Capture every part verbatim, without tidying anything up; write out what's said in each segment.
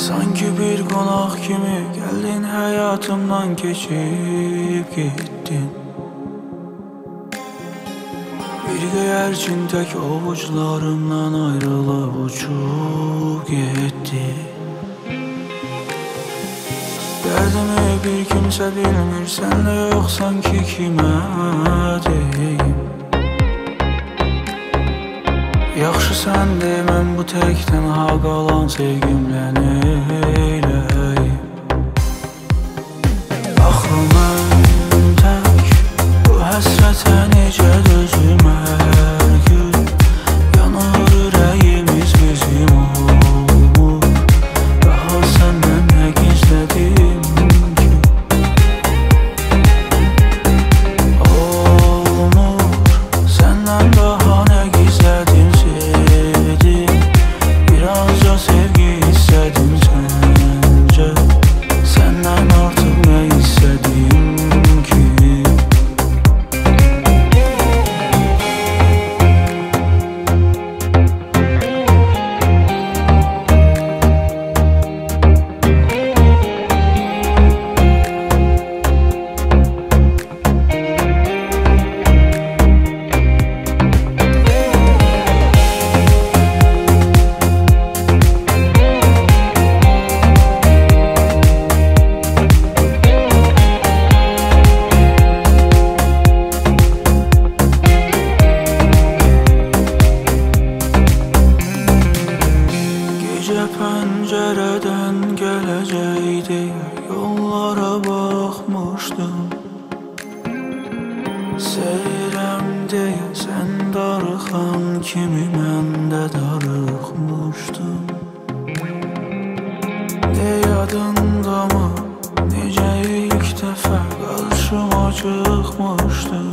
Sanki bir qonaq kimi gəldin həyatımdan keçib getdin. Bir göyərçin tək ovucularımdan ayrılıb uçub getdi. Dərdimi bir kimsə bilmir, sən də yoxsan ki kimə deyim. Yaxşı sən deməm, bu tək tənha qalan sevgimlə neyləyim. Axı mən tək bu həsrətə necə dözüm hər gün. Yanır ürəyimiz bizim olmur, daha səndən nə gizlədim ki. Olmur, səndən daha nə gizlədim. Birazca sevgi istedim sence, senden artık ne istedim ki? Pəncərədən gələcəkdi, yollara baxmışdım. Seyrəm deyə sən darıxan kimi mən də darıxmışdım. Ne yadındamı, necə ilk dəfə qarşıma çıxmışdım.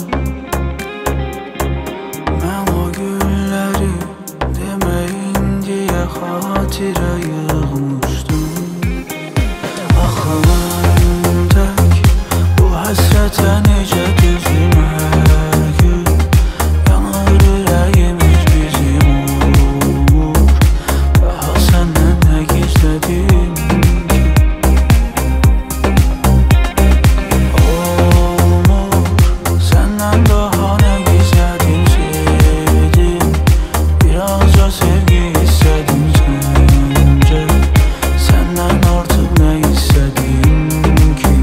Mən o günləri deməyin deyə xatirə yığmışdım. Axı mən tək bu həsrətə necə dözüm hər gün. Yanır ürəyimiz bizim olmur, daha səndən nə gizlədim ki? Olmur, səndən daha nə gizlədim sevdim. Birazca sevgi istedim sence, senden artık ne istedim ki?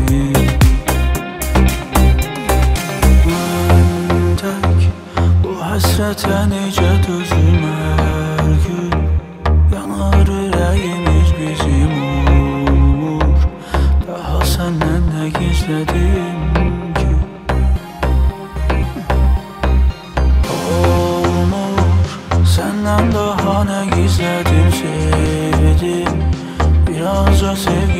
Ben tek bu həsrətə necə dözüm hər gün. Yanar ürəyimiz bizim olmur, daha səndən nə gizlədim ki? Olmur, səndən daha nə gizlədim sevdim. Birazca sevgi